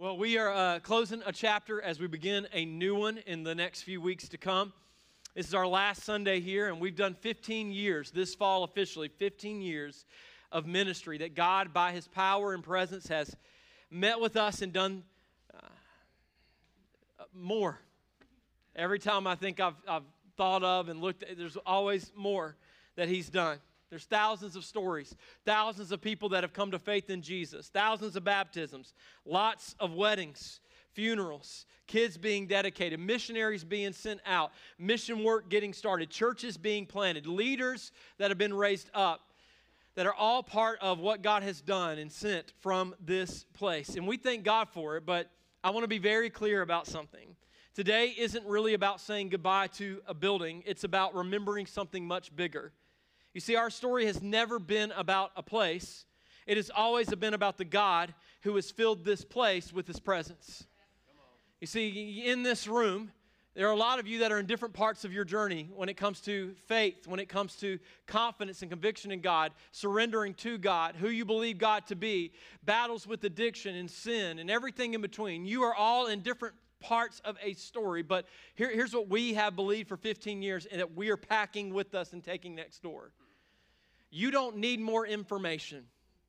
Well, we are closing a chapter as we begin a new one in the next few weeks to come. This is our last Sunday here, and we've done 15 years, this fall officially, 15 years of ministry that God, by His power and presence, has met with us and done more. Every time I think I've thought of and looked at, there's always more that He's done. There's thousands of stories, thousands of people that have come to faith in Jesus, thousands of baptisms, lots of weddings, funerals, kids being dedicated, missionaries being sent out, mission work getting started, churches being planted, leaders that have been raised up, that are all part of what God has done and sent from this place. And we thank God for it, but I want to be very clear about something. Today isn't really about saying goodbye to a building. It's about remembering something much bigger. You see, our story has never been about a place. It has always been about the God who has filled this place with His presence. You see, in this room, there are a lot of you that are in different parts of your journey when it comes to faith, when it comes to confidence and conviction in God, surrendering to God, who you believe God to be, battles with addiction and sin and everything in between. You are all in different parts of a story, but here's what we have believed for 15 years and that we are packing with us and taking next door. You don't need more information.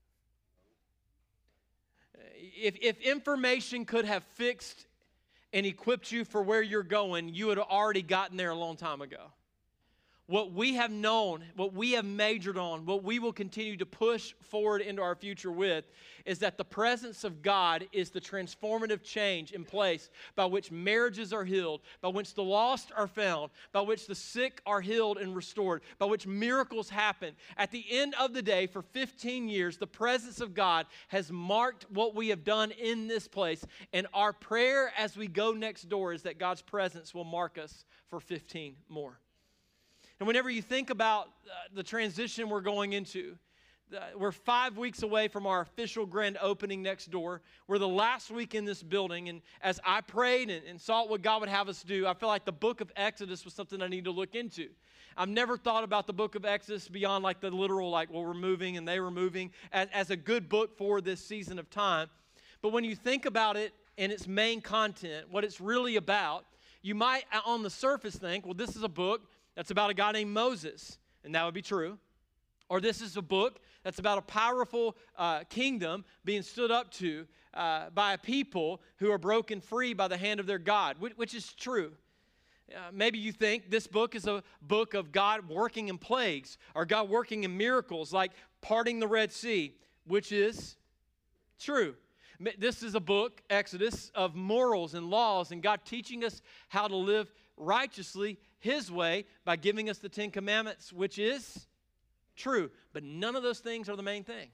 If information could have fixed and equipped you for where you're going, you would have already gotten there a long time ago. What we have known, what we have majored on, what we will continue to push forward into our future with is that the presence of God is the transformative change in place by which marriages are healed, by which the lost are found, by which the sick are healed and restored, by which miracles happen. At the end of the day, for 15 years, the presence of God has marked what we have done in this place, and our prayer as we go next door is that God's presence will mark us for 15 more. And whenever you think about the transition we're going into, we're 5 weeks away from our official grand opening next door. We're the last week in this building, and as I prayed and sought what God would have us do, I felt like the book of Exodus was something I need to look into. I've never thought about the book of Exodus beyond like the literal, like, well, we're moving and they were moving, as a good book for this season of time. But when you think about it and its main content, what it's really about, you might on the surface think, well, this is a book that's about a guy named Moses, and that would be true. Or this is a book that's about a powerful kingdom being stood up to by a people who are broken free by the hand of their God, which is true. Maybe you think this book is a book of God working in plagues or God working in miracles like parting the Red Sea, which is true. This is a book, Exodus, of morals and laws and God teaching us how to live righteously His way by giving us the 10 Commandments, which is true. But none of those things are the main thing.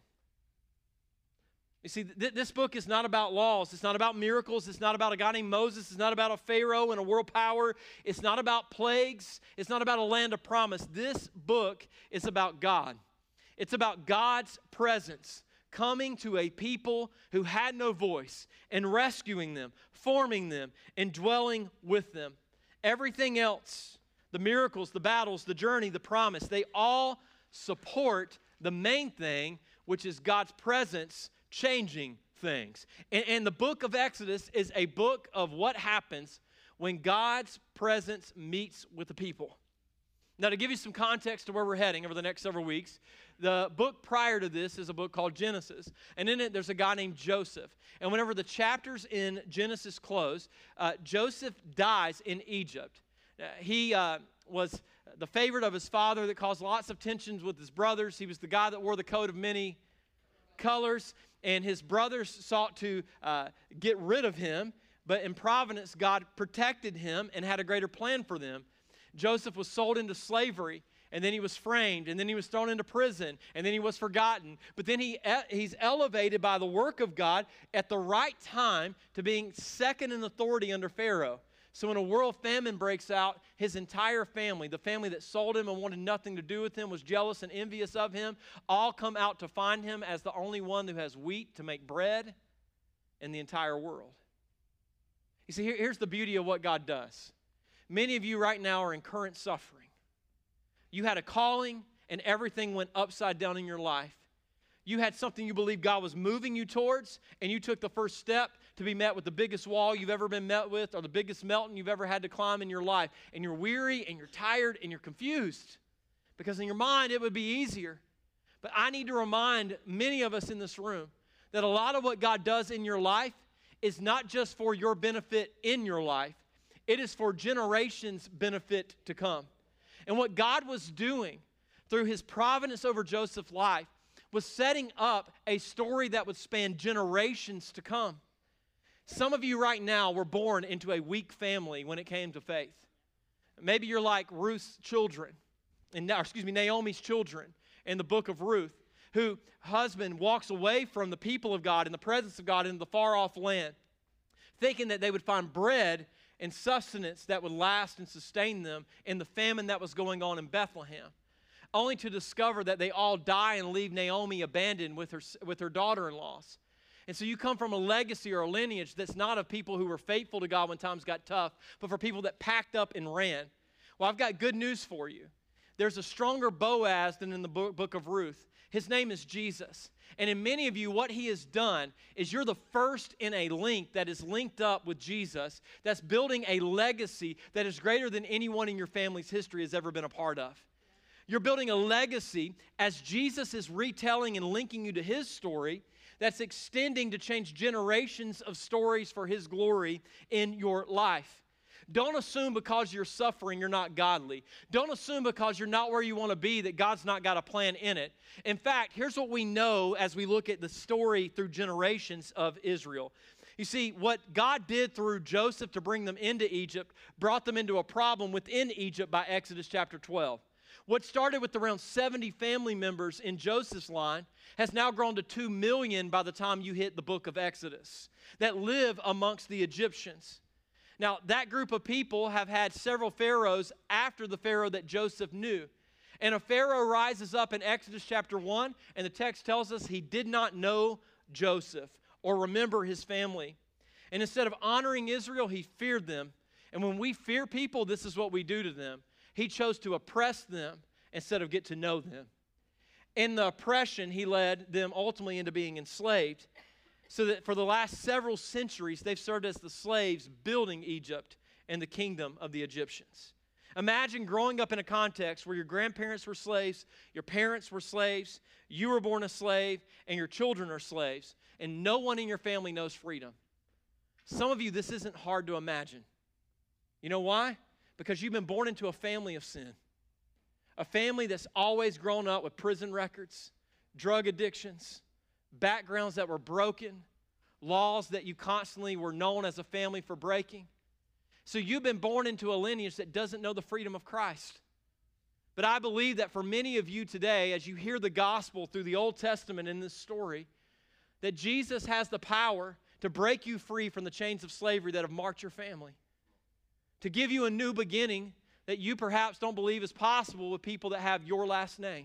You see, this book is not about laws. It's not about miracles. It's not about a guy named Moses. It's not about a Pharaoh and a world power. It's not about plagues. It's not about a land of promise. This book is about God. It's about God's presence coming to a people who had no voice and rescuing them, forming them, and dwelling with them. Everything else, the miracles, the battles, the journey, the promise, they all support the main thing, which is God's presence changing things. And the book of Exodus is a book of what happens when God's presence meets with the people. Now, to give you some context to where we're heading over the next several weeks, the book prior to this is a book called Genesis. And in it, there's a guy named Joseph. And whenever the chapters in Genesis close, Joseph dies in Egypt. He was the favorite of his father that caused lots of tensions with his brothers. He was the guy that wore the coat of many colors. And his brothers sought to get rid of him. But in providence, God protected him and had a greater plan for them. Joseph was sold into slavery, and then he was framed, and then he was thrown into prison, and then he was forgotten. But then he's elevated by the work of God at the right time to being second in authority under Pharaoh. So when a world famine breaks out, his entire family, the family that sold him and wanted nothing to do with him, was jealous and envious of him, all come out to find him as the only one who has wheat to make bread in the entire world. You see, here's the beauty of what God does. Many of you right now are in current suffering. You had a calling and everything went upside down in your life. You had something you believed God was moving you towards, and you took the first step to be met with the biggest wall you've ever been met with, or the biggest mountain you've ever had to climb in your life. And you're weary, and you're tired, and you're confused. Because in your mind, it would be easier. But I need to remind many of us in this room that a lot of what God does in your life is not just for your benefit in your life. It is for generations' benefit to come. And what God was doing through his providence over Joseph's life was setting up a story that would span generations to come. Some of you right now were born into a weak family when it came to faith. Maybe you're like Ruth's children, Naomi's children in the book of Ruth, whose husband walks away from the people of God and the presence of God in the far-off land, thinking that they would find bread and sustenance that would last and sustain them in the famine that was going on in Bethlehem, only to discover that they all die and leave Naomi abandoned with her daughter-in-laws. And so you come from a legacy or a lineage that's not of people who were faithful to God when times got tough, but for people that packed up and ran. Well, I've got good news for you. There's a stronger Boaz than in the book of Ruth. His name is Jesus. And in many of you, what he has done is you're the first in a link that is linked up with Jesus, that's building a legacy that is greater than anyone in your family's history has ever been a part of. You're building a legacy as Jesus is retelling and linking you to his story that's extending to change generations of stories for his glory in your life. Don't assume because you're suffering you're not godly. Don't assume because you're not where you want to be that God's not got a plan in it. In fact, here's what we know as we look at the story through generations of Israel. You see, what God did through Joseph to bring them into Egypt brought them into a problem within Egypt by Exodus chapter 12. What started with around 70 family members in Joseph's line has now grown to 2 million by the time you hit the book of Exodus that live amongst the Egyptians. Now, that group of people have had several pharaohs after the Pharaoh that Joseph knew. And a Pharaoh rises up in Exodus chapter 1, and the text tells us he did not know Joseph or remember his family. And instead of honoring Israel, he feared them. And when we fear people, this is what we do to them. He chose to oppress them instead of get to know them. In the oppression, he led them ultimately into being enslaved, so that for the last several centuries, they've served as the slaves building Egypt and the kingdom of the Egyptians. Imagine growing up in a context where your grandparents were slaves, your parents were slaves, you were born a slave, and your children are slaves, and no one in your family knows freedom. Some of you, this isn't hard to imagine. You know why? Because you've been born into a family of sin. A family that's always grown up with prison records, drug addictions, backgrounds that were broken, laws that you constantly were known as a family for breaking. So you've been born into a lineage that doesn't know the freedom of Christ. But I believe that for many of you today, as you hear the gospel through the Old Testament in this story, that Jesus has the power to break you free from the chains of slavery that have marked your family, to give you a new beginning that you perhaps don't believe is possible with people that have your last name.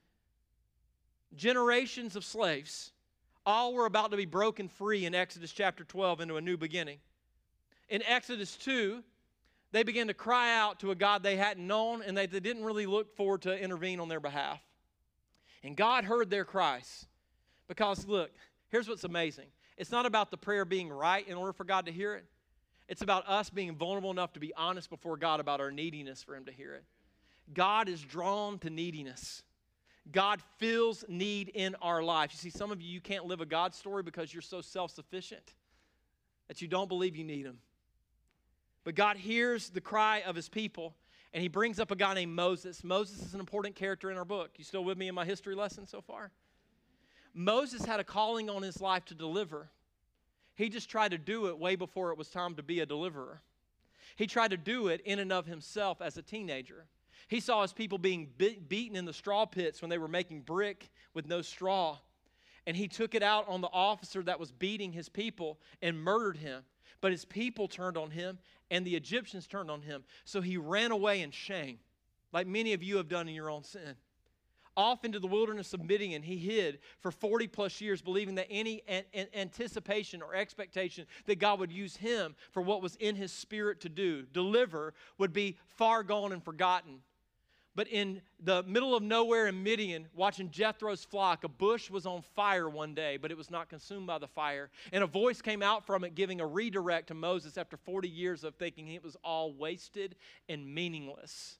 Generations of slaves, all were about to be broken free in Exodus chapter 12 into a new beginning. In Exodus 2, they began to cry out to a God they hadn't known, and they didn't really look forward to intervene on their behalf. And God heard their cries. Because look, here's what's amazing. It's not about the prayer being right in order for God to hear it. It's about us being vulnerable enough to be honest before God about our neediness for him to hear it. God is drawn to neediness. God feels need in our life. You see, some of you can't live a God story because you're so self-sufficient that you don't believe you need him. But God hears the cry of his people, and he brings up a guy named Moses. Moses is an important character in our book. You still with me in my history lesson so far? Moses had a calling on his life to deliver. He just tried to do it way before it was time to be a deliverer. He tried to do it in and of himself as a teenager. He saw his people being beaten in the straw pits when they were making brick with no straw. And he took it out on the officer that was beating his people and murdered him. But his people turned on him, and the Egyptians turned on him. So he ran away in shame, like many of you have done in your own sin. Off into the wilderness of Midian, he hid for 40 plus years, believing that any anticipation or expectation that God would use him for what was in his spirit to do, deliver, would be far gone and forgotten. But in the middle of nowhere in Midian, watching Jethro's flock, a bush was on fire one day, but it was not consumed by the fire. And a voice came out from it giving a redirect to Moses after 40 years of thinking it was all wasted and meaningless.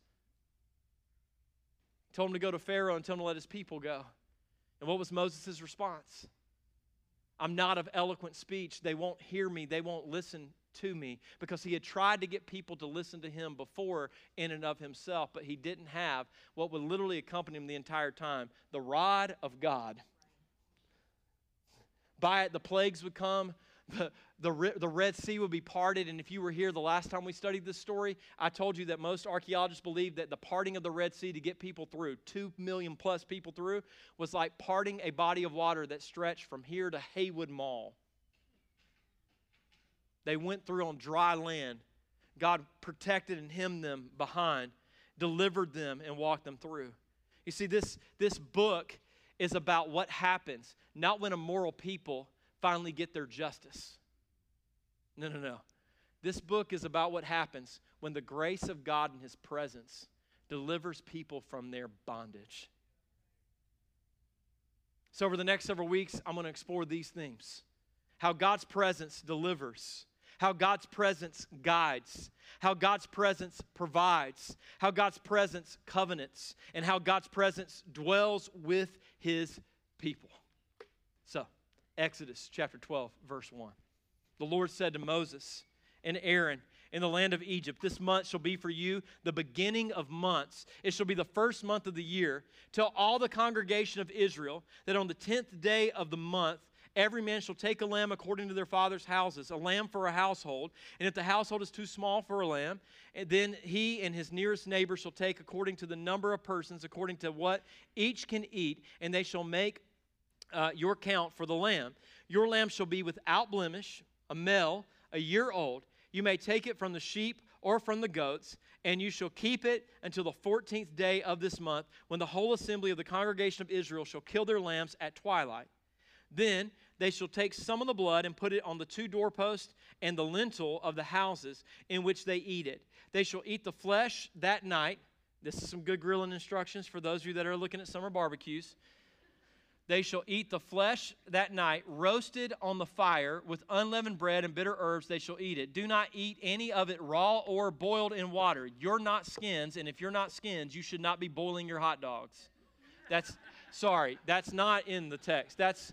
He told him to go to Pharaoh and tell him to let his people go. And what was Moses' response? I'm not of eloquent speech. They won't hear me. They won't listen to me, because he had tried to get people to listen to him before in and of himself, but he didn't have what would literally accompany him the entire time, the rod of God. By it, the plagues would come, the Red Sea would be parted, and if you were here the last time we studied this story, I told you that most archaeologists believe that the parting of the Red Sea to get people through, 2 million plus people through, was like parting a body of water that stretched from here to Haywood Mall. They went through on dry land. God protected and hemmed them behind, delivered them, and walked them through. You see, this book is about what happens, not when immoral people finally get their justice. No. This book is about what happens when the grace of God and his presence delivers people from their bondage. So over the next several weeks, I'm going to explore these themes. How God's presence delivers. How God's presence guides, how God's presence provides, how God's presence covenants, and how God's presence dwells with his people. So, Exodus chapter 12, verse 1. The Lord said to Moses and Aaron in the land of Egypt, this month shall be for you the beginning of months. It shall be the first month of the year. Tell all the congregation of Israel that on the 10th day of the month, every man shall take a lamb according to their father's houses, a lamb for a household. And if the household is too small for a lamb, then he and his nearest neighbor shall take according to the number of persons, according to what each can eat, and they shall make your count for the lamb. Your lamb shall be without blemish, a male, a year old. You may take it from the sheep or from the goats, and you shall keep it until the 14th day of this month, when the whole assembly of the congregation of Israel shall kill their lambs at twilight. Then they shall take some of the blood and put it on the 2 doorposts and the lintel of the houses in which they eat it. They shall eat the flesh that night. This is some good grilling instructions for those of you that are looking at summer barbecues. They shall eat the flesh that night, roasted on the fire with unleavened bread and bitter herbs. They shall eat it. Do not eat any of it raw or boiled in water. You're not skins, and if you're not skins, you should not be boiling your hot dogs. That's not in the text. That's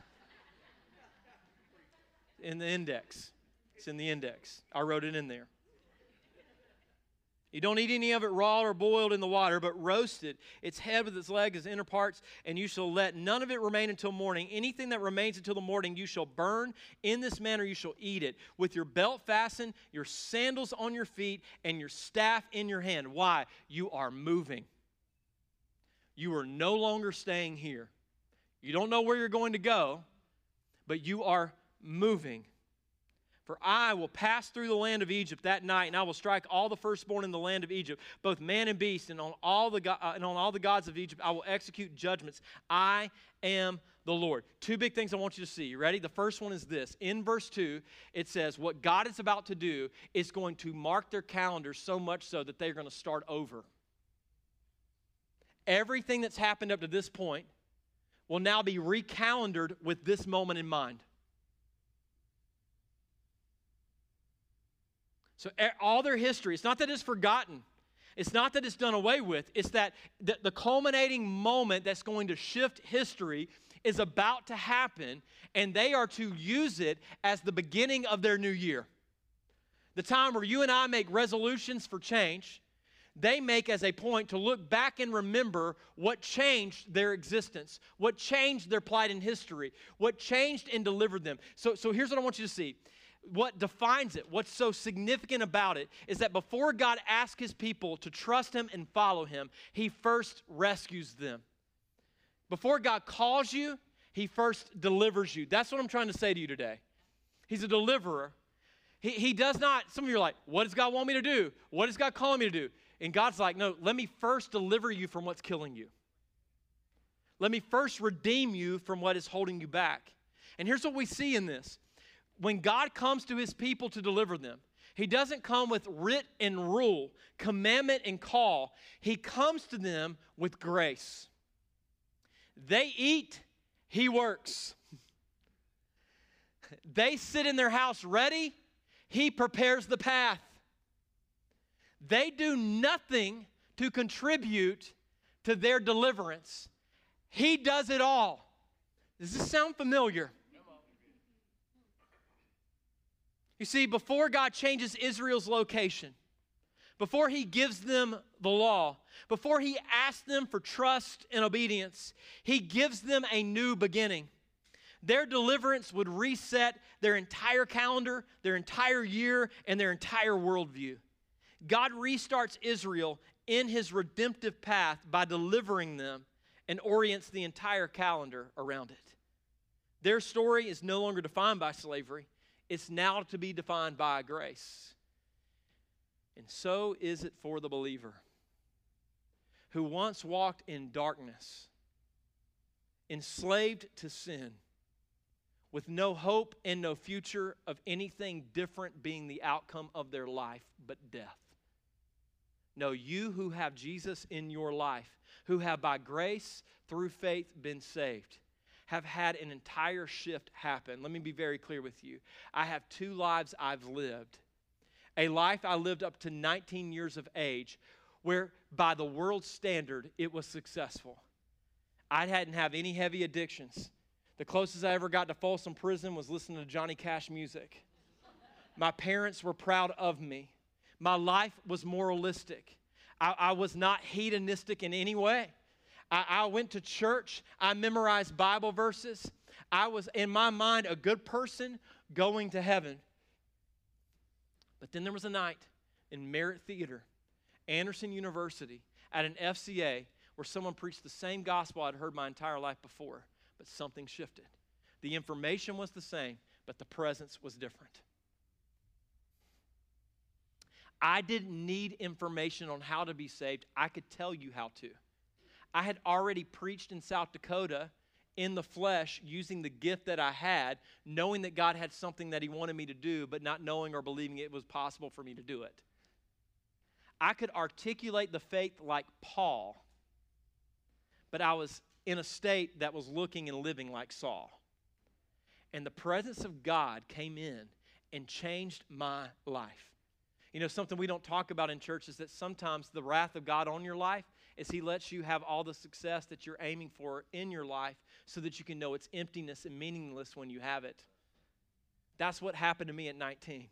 in the index. It's in the index. I wrote it in there. You don't eat any of it raw or boiled in the water, but roasted, its head with its legs, its inner parts, and you shall let none of it remain until morning. Anything that remains until the morning you shall burn. In this manner you shall eat it, with your belt fastened, your sandals on your feet, and your staff in your hand. Why? You are moving. You are no longer staying here. You don't know where you're going to go, but you are moving. For I will pass through the land of Egypt that night, and I will strike all the firstborn in the land of Egypt, both man and beast, and on all the gods of Egypt I will execute judgments. I am the Lord. 2 big things I want you to see. You ready? The first one is this. In verse 2, it says what God is about to do is going to mark their calendars so much so that they're going to start over. Everything that's happened up to this point will now be recalendared with this moment in mind. So all their history, it's not that it's forgotten. It's not that it's done away with. It's that the culminating moment that's going to shift history is about to happen, and they are to use it as the beginning of their new year. The time where you and I make resolutions for change, they make as a point to look back and remember what changed their existence, what changed their plight in history, what changed and delivered them. So here's what I want you to see. What defines it, what's so significant about it, is that before God asks his people to trust him and follow him, he first rescues them. Before God calls you, he first delivers you. That's what I'm trying to say to you today. He's a deliverer. He does not, some of you are like, what does God want me to do? What is God calling me to do? And God's like, no, let me first deliver you from what's killing you. Let me first redeem you from what is holding you back. And here's what we see in this. When God comes to his people to deliver them, He doesn't come with writ and rule, commandment and call. He comes to them with grace. They eat, he works. They sit in their house ready, he prepares the path. They do nothing to contribute to their deliverance. He does it all. Does this sound familiar? You see, before God changes Israel's location, before he gives them the law, before he asks them for trust and obedience, he gives them a new beginning. Their deliverance would reset their entire calendar, their entire year, and their entire worldview. God restarts Israel in his redemptive path by delivering them and orients the entire calendar around it. Their story is no longer defined by slavery. It's now to be defined by grace. And so is it for the believer who once walked in darkness, enslaved to sin, with no hope and no future of anything different being the outcome of their life but death. No, you who have Jesus in your life, who have by grace through faith been saved, have had an entire shift happen. Let me be very clear with you. I have two lives I've lived. A life I lived up to 19 years of age, where by the world's standard, it was successful. I hadn't have any heavy addictions. The closest I ever got to Folsom Prison was listening to Johnny Cash music. My parents were proud of me. My life was moralistic. I was not hedonistic in any way. I went to church. I memorized Bible verses. I was, in my mind, a good person going to heaven. But then there was a night in Merritt Theater, Anderson University, at an FCA, where someone preached the same gospel I'd heard my entire life before, but something shifted. The information was the same, but the presence was different. I didn't need information on how to be saved. I could tell you how to. I had already preached in South Dakota in the flesh using the gift that I had, knowing that God had something that he wanted me to do, but not knowing or believing it was possible for me to do it. I could articulate the faith like Paul, but I was in a state that was looking and living like Saul. And the presence of God came in and changed my life. You know, something we don't talk about in church is that sometimes the wrath of God on your life is he lets you have all the success that you're aiming for in your life so that you can know it's emptiness and meaningless when you have it. That's what happened to me at 19.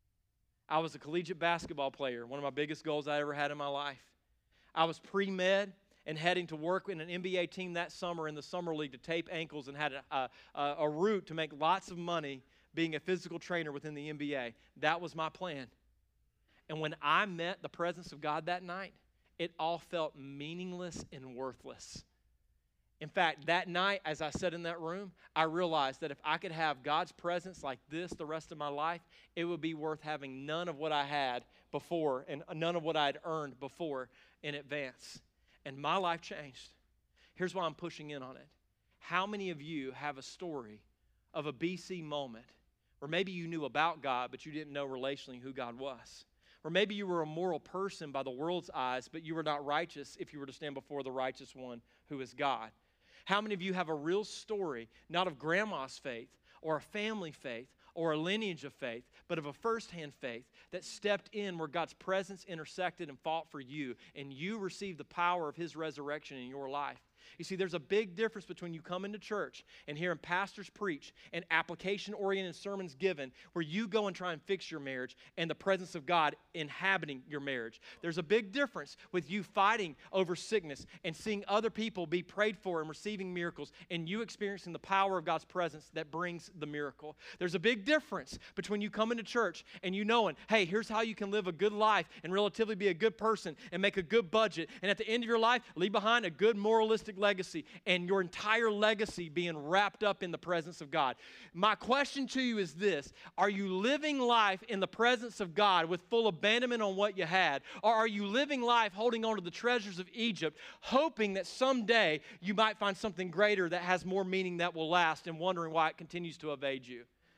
I was a collegiate basketball player, one of my biggest goals I ever had in my life. I was pre-med and heading to work in an NBA team that summer in the summer league to tape ankles, and had a route to make lots of money being a physical trainer within the NBA. That was my plan. And when I met the presence of God that night, it all felt meaningless and worthless. In fact, that night, as I sat in that room, I realized that if I could have God's presence like this the rest of my life, it would be worth having none of what I had before and none of what I had earned before in advance. And my life changed. Here's why I'm pushing in on it. How many of you have a story of a BC moment where maybe you knew about God, but you didn't know relationally who God was? Or maybe you were a moral person by the world's eyes, but you were not righteous if you were to stand before the righteous one who is God. How many of you have a real story, not of grandma's faith or a family faith or a lineage of faith, but of a firsthand faith that stepped in where God's presence intersected and fought for you, and you received the power of his resurrection in your life? You see, there's a big difference between you coming to church and hearing pastors preach and application-oriented sermons given where you go and try and fix your marriage and the presence of God inhabiting your marriage. There's a big difference with you fighting over sickness and seeing other people be prayed for and receiving miracles and you experiencing the power of God's presence that brings the miracle. There's a big difference between you coming to church and you knowing, hey, here's how you can live a good life and relatively be a good person and make a good budget, and at the end of your life, leave behind a good moralistic legacy, and your entire legacy being wrapped up in the presence of God. My question to you is this: are you living life in the presence of God with full abandonment on what you had? Or are you living life holding on to the treasures of Egypt, hoping that someday you might find something greater that has more meaning that will last, and wondering why it continues to evade you?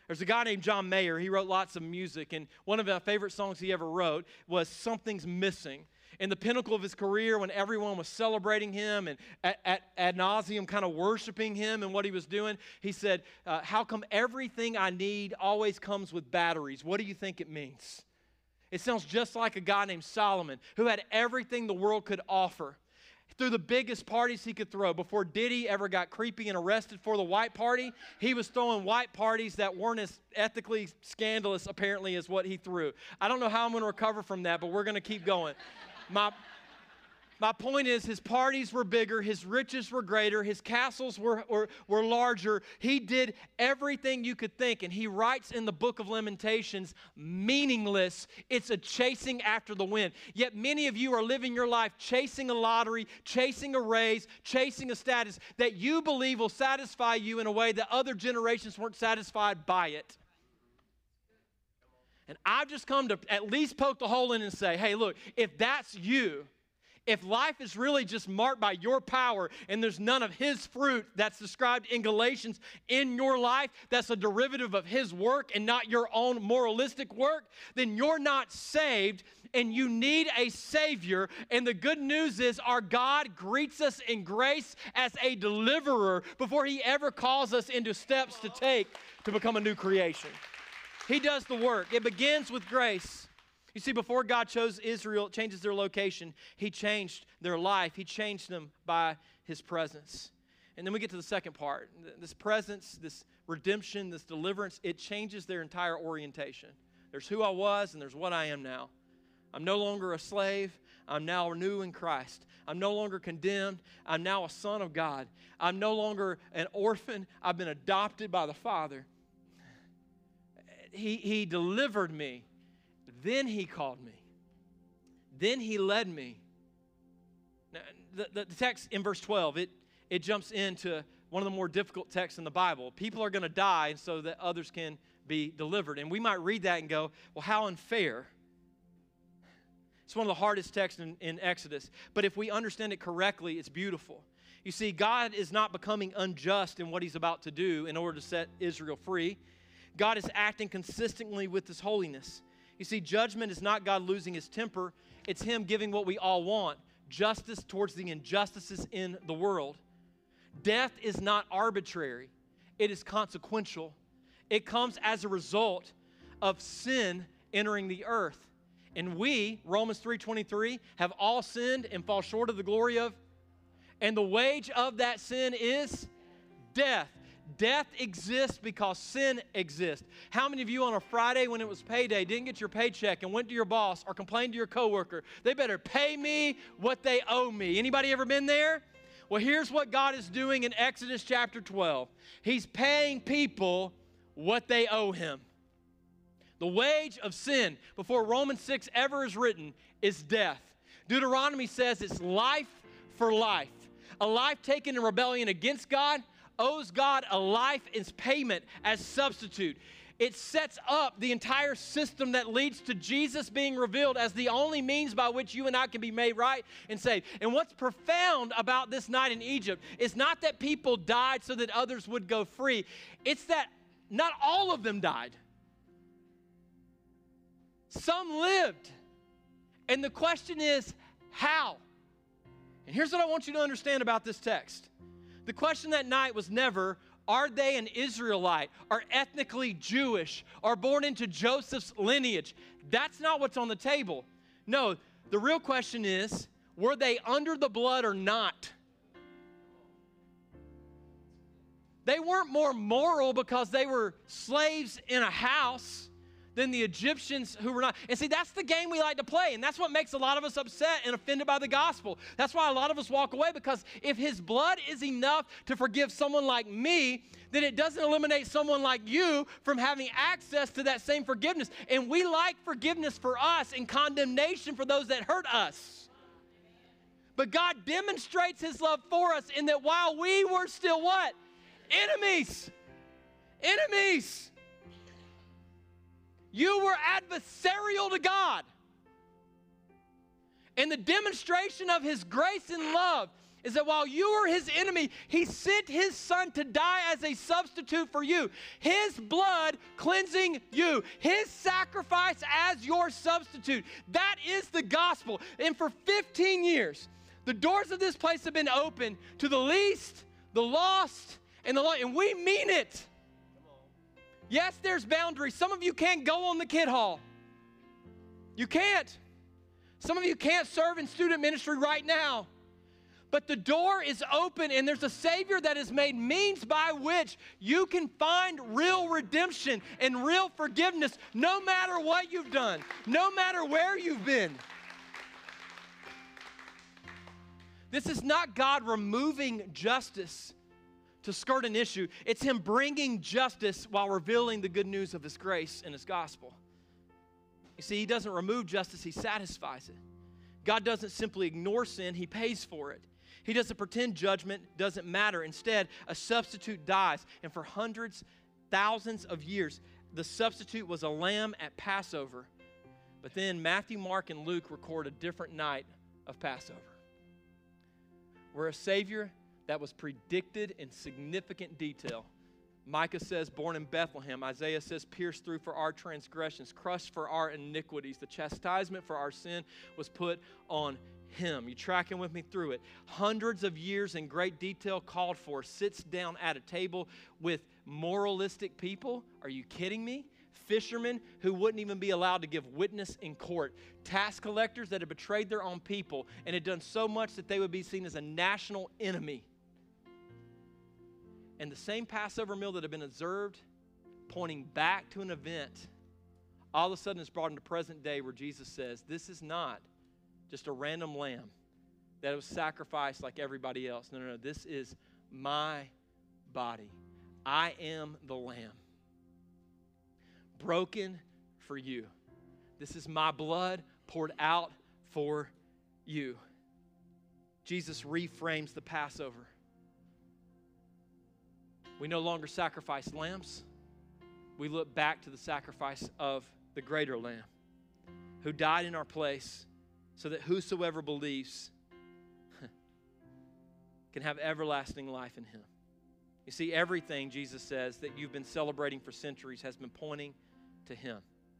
There's a guy named John Mayer. He wrote lots of music, and one of my favorite songs he ever wrote was Something's Missing. In the pinnacle of his career, when everyone was celebrating him and ad nauseum kind of worshiping him and what he was doing, he said, how come everything I need always comes with batteries? What do you think it means? It sounds just like a guy named Solomon who had everything the world could offer. Threw the biggest parties he could throw. Before Diddy ever got creepy and arrested for the white party, he was throwing white parties that weren't as ethically scandalous, apparently, as what he threw. I don't know how I'm going to recover from that, but we're going to keep going. My point is, his parties were bigger, his riches were greater, his castles were larger. He did everything you could think. And he writes in the book of Lamentations, meaningless, it's a chasing after the wind. Yet many of you are living your life chasing a lottery, chasing a raise, chasing a status that you believe will satisfy you in a way that other generations weren't satisfied by it. And I've just come to at least poke the hole in and say, hey, look, if that's you, if life is really just marked by your power and there's none of his fruit that's described in Galatians in your life, that's a derivative of his work and not your own moralistic work, then you're not saved and you need a Savior. And the good news is our God greets us in grace as a deliverer before he ever calls us into steps to take to become a new creation. He does the work. It begins with grace. You see, before God chose Israel, changes their location, he changed their life. He changed them by his presence. And then we get to the second part. This presence, this redemption, this deliverance, it changes their entire orientation. There's who I was and there's what I am now. I'm no longer a slave. I'm now new in Christ. I'm no longer condemned. I'm now a son of God. I'm no longer an orphan. I've been adopted by the Father. He delivered me. Then he called me. Then he led me. Now, the text in verse 12, it jumps into one of the more difficult texts in the Bible. People are going to die so that others can be delivered. And we might read that and go, well, how unfair. It's one of the hardest texts in Exodus. But if we understand it correctly, it's beautiful. You see, God is not becoming unjust in what he's about to do in order to set Israel free. God is acting consistently with his holiness. You see, judgment is not God losing his temper. It's him giving what we all want, justice towards the injustices in the world. Death is not arbitrary. It is consequential. It comes as a result of sin entering the earth. And we, Romans 3:23, have all sinned and fall short of the glory of, and the wage of that sin is death. Death exists because sin exists. How many of you on a Friday when it was payday didn't get your paycheck and went to your boss or complained to your coworker, they better pay me what they owe me? Anybody ever been there? Well, here's what God is doing in Exodus chapter 12. He's paying people what they owe him. The wage of sin, before Romans 6 ever is written, is death. Deuteronomy says it's life for life. A life taken in rebellion against God owes God a life as payment, as substitute. It sets up the entire system that leads to Jesus being revealed as the only means by which you and I can be made right and saved. And what's profound about this night in Egypt is not that people died so that others would go free. It's that not all of them died. Some lived. And the question is, how? And here's what I want you to understand about this text. The question that night was never, are they an Israelite, or ethnically Jewish, or born into Joseph's lineage? That's not what's on the table. No, the real question is, were they under the blood or not? They weren't more moral because they were slaves in a house than the Egyptians who were not. And see, that's the game we like to play, and that's what makes a lot of us upset and offended by the gospel. That's why a lot of us walk away, because if his blood is enough to forgive someone like me, then it doesn't eliminate someone like you from having access to that same forgiveness. And we like forgiveness for us and condemnation for those that hurt us. But God demonstrates his love for us in that while we were still what? Enemies. Enemies. You were adversarial to God. And the demonstration of his grace and love is that while you were his enemy, he sent his son to die as a substitute for you. His blood cleansing you. His sacrifice as your substitute. That is the gospel. And for 15 years, the doors of this place have been open to the least, the lost, and the lost. And we mean it. Yes, there's boundaries. Some of you can't go on the kid hall. You can't. Some of you can't serve in student ministry right now. But the door is open, and there's a Savior that has made means by which you can find real redemption and real forgiveness no matter what you've done, no matter where you've been. This is not God removing justice to skirt an issue. It's him bringing justice while revealing the good news of his grace and his gospel. You see, he doesn't remove justice, he satisfies it. God doesn't simply ignore sin, he pays for it. He doesn't pretend judgment doesn't matter. Instead, a substitute dies. And for hundreds, thousands of years, the substitute was a lamb at Passover. But then Matthew, Mark, and Luke record a different night of Passover, where a Savior that was predicted in significant detail. Micah says, born in Bethlehem. Isaiah says, pierced through for our transgressions, crushed for our iniquities. The chastisement for our sin was put on him. You tracking with me through it? Hundreds of years in great detail called for, sits down at a table with moralistic people. Are you kidding me? Fishermen who wouldn't even be allowed to give witness in court. Tax collectors that had betrayed their own people and had done so much that they would be seen as a national enemy. And the same Passover meal that had been observed, pointing back to an event, all of a sudden is brought into present day where Jesus says, this is not just a random lamb that was sacrificed like everybody else. No, no, no. This is my body. I am the lamb, broken for you. This is my blood poured out for you. Jesus reframes the Passover. We no longer sacrifice lambs. We look back to the sacrifice of the greater lamb who died in our place so that whosoever believes can have everlasting life in him. You see, everything, Jesus says, that you've been celebrating for centuries has been pointing to him.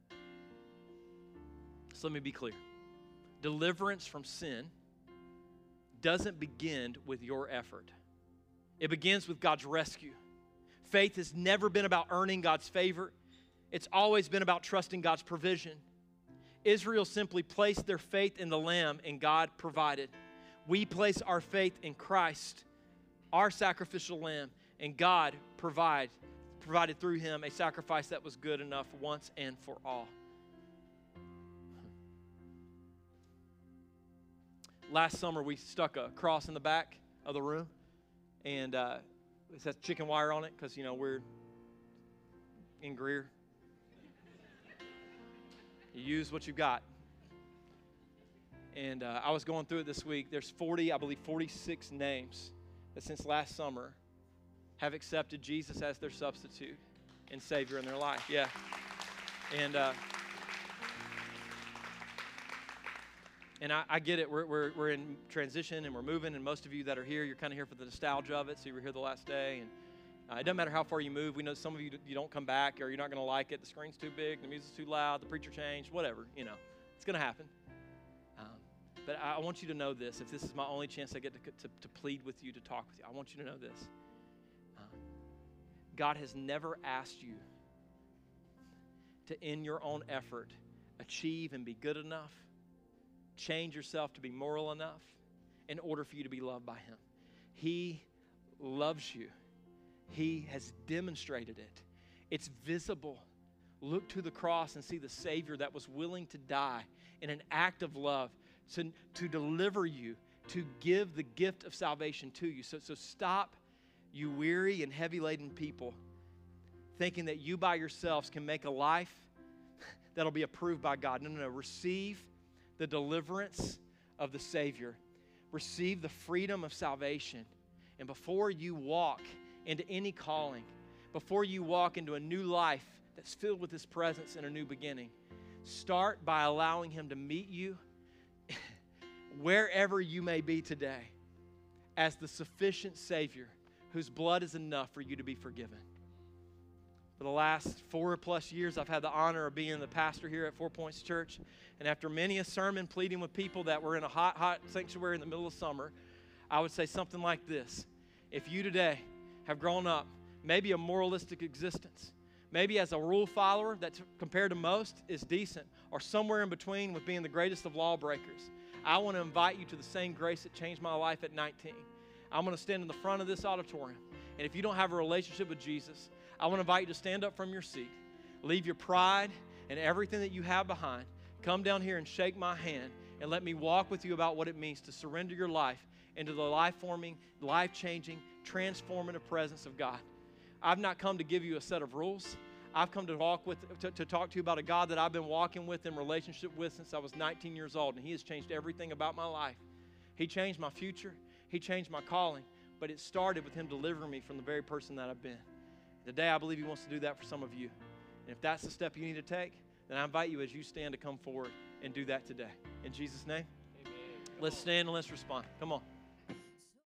So let me be clear. Deliverance from sin doesn't begin with your effort. It begins with God's rescue. Faith has never been about earning God's favor. It's always been about trusting God's provision. Israel simply placed their faith in the Lamb, and God provided. We place our faith in Christ, our sacrificial Lamb, and God provided through him a sacrifice that was good enough once and for all. Last summer, we stuck a cross in the back of the room, and it says chicken wire on it because, we're in Greer. You use what you've got. And I was going through it this week. There's 46 names that since last summer have accepted Jesus as their substitute and Savior in their life. Yeah. And I get it. We're in transition and we're moving, and most of you that are here, you're kind of here for the nostalgia of it. So you were here the last day, and it doesn't matter how far you move. We know some of you don't come back, or you're not going to like it. The screen's too big, the music's too loud, the preacher changed, whatever. It's going to happen. But I want you to know this. If this is my only chance I get to plead with you, to talk with you, I want you to know this. God has never asked you to, in your own effort, achieve and be good enough, change yourself to be moral enough in order for you to be loved by him. He loves you. He has demonstrated it. It's visible. Look to the cross and see the Savior that was willing to die in an act of love to deliver you, to give the gift of salvation to you. So stop, you weary and heavy-laden people, thinking that you by yourselves can make a life that'll be approved by God. No. Receive the deliverance of the Savior. Receive the freedom of salvation. And before you walk into any calling, before you walk into a new life that's filled with his presence and a new beginning, start by allowing him to meet you wherever you may be today. as the sufficient Savior whose blood is enough for you to be forgiven. For the last 4+ years, I've had the honor of being the pastor here at 4 Points Church. And after many a sermon pleading with people that were in a hot sanctuary in the middle of summer, I would say something like this. If you today have grown up, maybe a moralistic existence, maybe as a rule follower that compared to most is decent, or somewhere in between with being the greatest of lawbreakers, I want to invite you to the same grace that changed my life at 19. I'm going to stand in the front of this auditorium. And if you don't have a relationship with Jesus, I want to invite you to stand up from your seat, leave your pride and everything that you have behind, come down here and shake my hand, and let me walk with you about what it means to surrender your life into the life-forming, life-changing, transformative presence of God. I've not come to give you a set of rules. I've come to talk to you about a God that I've been walking with in relationship with since I was 19 years old, and He has changed everything about my life. He changed my future. He changed my calling, but it started with Him delivering me from the very person that I've been. Today, I believe He wants to do that for some of you. And if that's the step you need to take, then I invite you as you stand to come forward and do that today. In Jesus' name, amen. Let's stand and let's respond. Come on.